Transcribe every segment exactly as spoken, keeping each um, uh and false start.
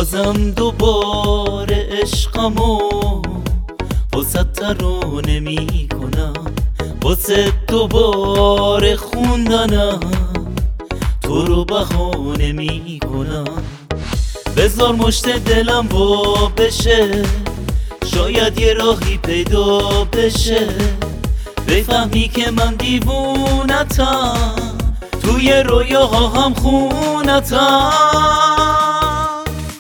بازم دوباره عشقمو واسه ترانه می کنم، واسه دوباره خوندنم تو رو بهانه می کنم. بذار مشت دلم وا بشه، شاید یه راهی پیدا بشه، بفهمی که من دیوونتم، توی رویاها هم خونتم.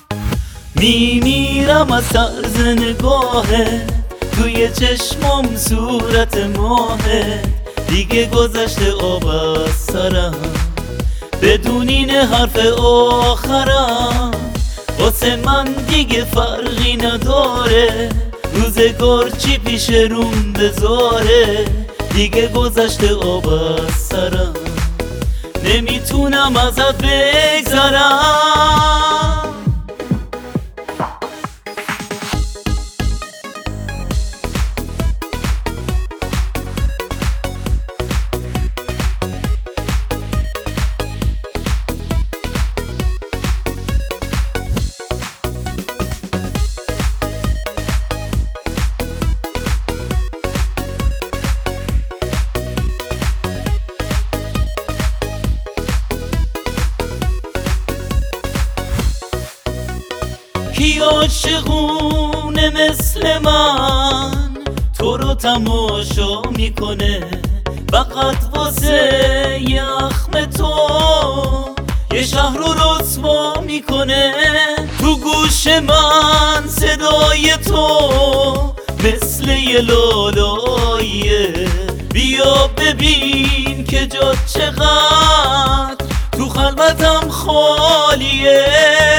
میمیرم از طرز نگاهه، توی چشمم صورت ماهه، دیگه گذشته آب از سرم، بدونین حرف آخرم، واسه من دیگه فرقی نداره، روزگار چی پیش روم بذاره، دیگه گذشته آب از سرم، نمیتونم ازت بگذرم. کی عاشقونه مثل من تو رو تماشا میکنه، فقط واسه یخم تو یه شهر رو رسوا میکنه. تو گوش من صدای تو مثل یه لالاییه، بیا ببین که جا چقدر تو خلوتم خالیه.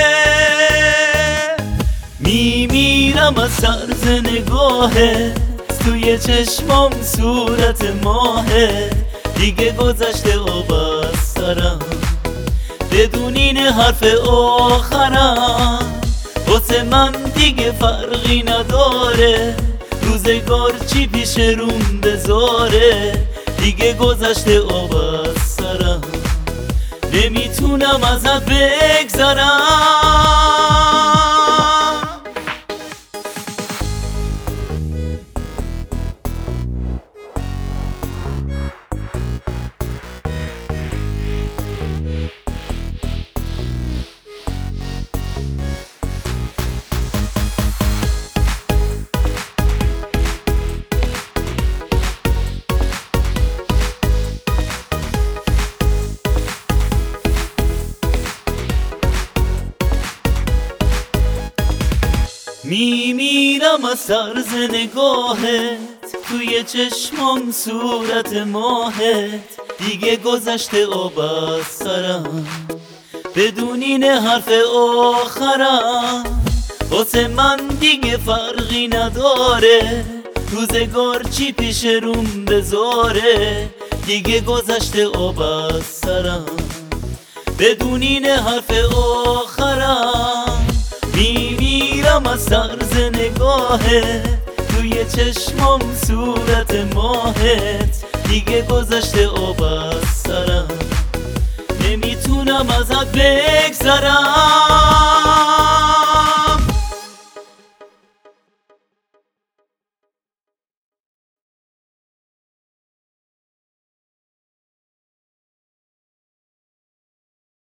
میمیرم از طرز نگاهه، توی چشمام صورت ماهه، دیگه گذشته آب از سرم، بدونین حرف آخرم، واسه من دیگه فرقی نداره، روزگار چی پیش روم بذاره، دیگه گذشته آب از سرم، نمیتونم ازت بگذرم. میمیرم از طرز نگاهت، توی چشمام صورت ماهت، دیگه گذشته آب از سرم، بدونین حرف آخرم، واسه من دیگه فرقی نداره، روزگار چی پیش روم بذاره، دیگه گذشته آب از سرم، بدونین حرف آخرم. میمیرم از طرز نگاهت، توی چشمام صورت ماهت، دیگه گذشته آب از سرم، نمیتونم ازت بگذرم.